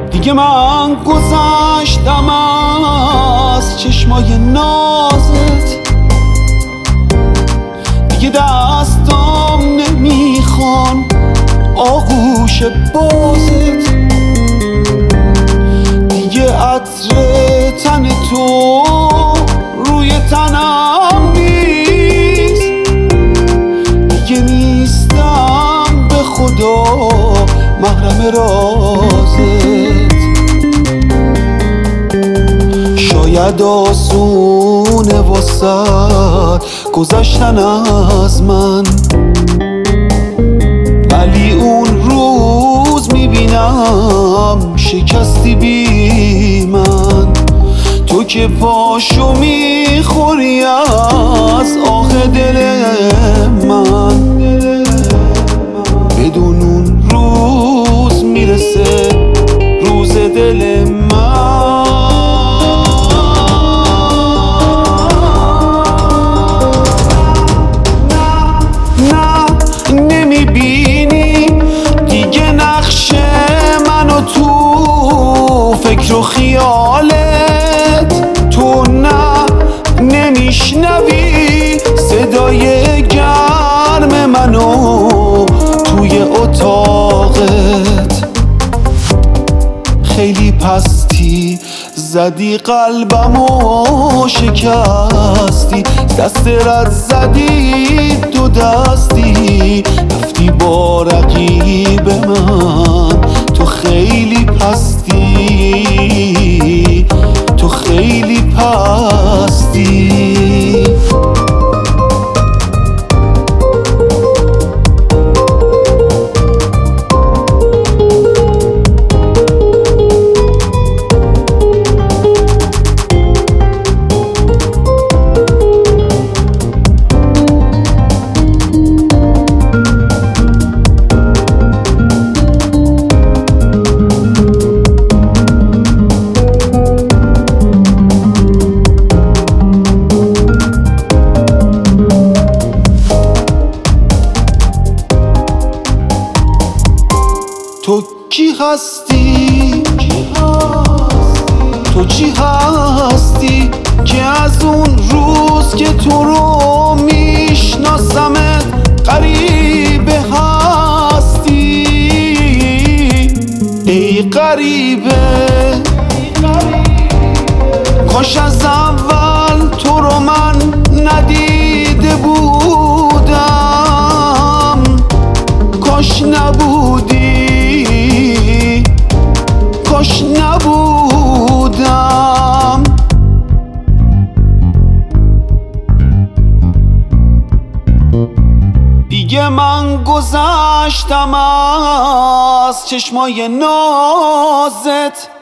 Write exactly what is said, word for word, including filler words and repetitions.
دیگه من گذشتم از چشمای نازت، دیگه دستام نمیخوان آغوش بازت، دیگه عطر تن تو روی تنم نیست، دیگه نیستم به خدا محرم رازت. شاید آسونه واسه گذشتن از من، ولی اون روز میبینم شکستی بی من. تو که پاشو میخوری از آخ دل من، بدون اون روز میرسه روز دل من. فکر و خیالت تو نه نمیشنوی صدای گرم منو توی اتاقت. خیلی پستی زدی قلبمو شکستی، دست رد زدی دو دستی، رفتی با رقیب من. تو خیلی پستی، تو خیلی پستی. تو کی هستی؟ تو چی هستی که از اون روز که تو رو میشناسمت غریبه هستی؟ ای غریبه، کاش از اول تو رو من ندیده بودم، کاش نبودی، کاش نبودم. دیگه من گذشتم از چشمای نازت،